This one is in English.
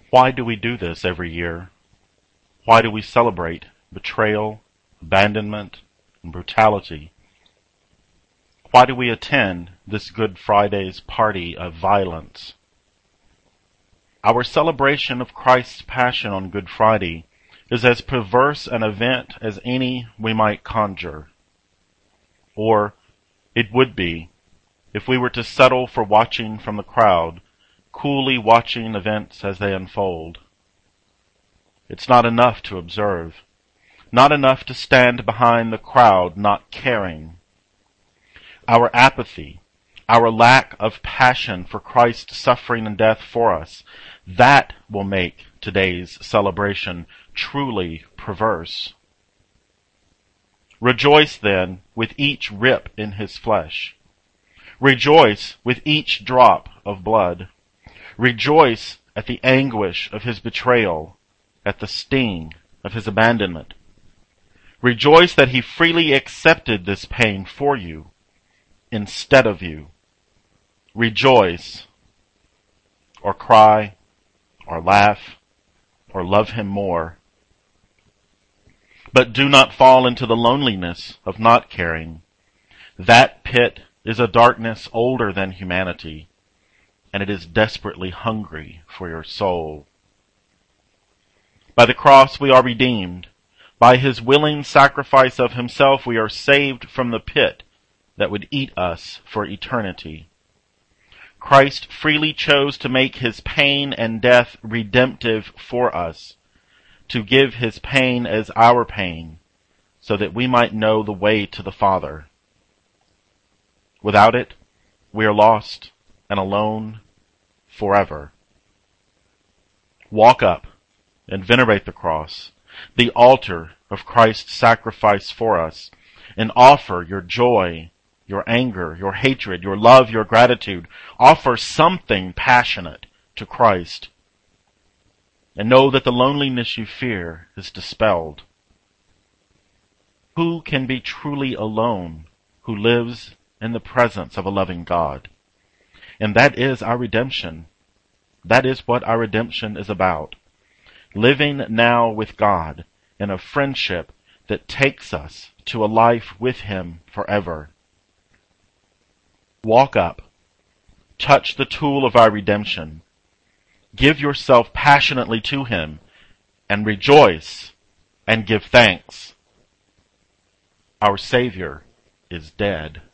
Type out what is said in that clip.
Why do we do this every year? Why do we celebrate betrayal, abandonment, and brutality? Why do we attend this Good Friday's party of violence? Our celebration of Christ's Passion on Good Friday is as perverse an event as any we might conjure. Or it would be if we were to settle for watching from the crowd, coolly watching events as they unfold. It's not enough to observe, not enough to stand behind the crowd not caring. Our apathy, our lack of passion for Christ's suffering and death for us, that will make today's celebration truly perverse. Rejoice then with each rip in his flesh. Rejoice with each drop of blood. Rejoice at the anguish of his betrayal, at the sting of his abandonment. Rejoice that he freely accepted this pain for you, instead of you. Rejoice, or cry, or laugh, or love him more. But do not fall into the loneliness of not caring. That pit is a darkness older than humanity, and it is desperately hungry for your soul. By the cross we are redeemed. By his willing sacrifice of himself we are saved from the pit that would eat us for eternity. Christ freely chose to make his pain and death redemptive for us, to give his pain as our pain, so that we might know the way to the Father. Without it, we are lost and alone forever. Walk up and venerate the cross, the altar of Christ's sacrifice for us, and offer your joy, your anger, your hatred, your love, your gratitude. Offer something passionate to Christ. And know that the loneliness you fear is dispelled. Who can be truly alone who lives in the presence of a loving God? And that is our redemption. That is what our redemption is about. Living now with God in a friendship that takes us to a life with him forever. Walk up. Touch the tool of our redemption. Give yourself passionately to him, and rejoice and give thanks. Our Savior is dead.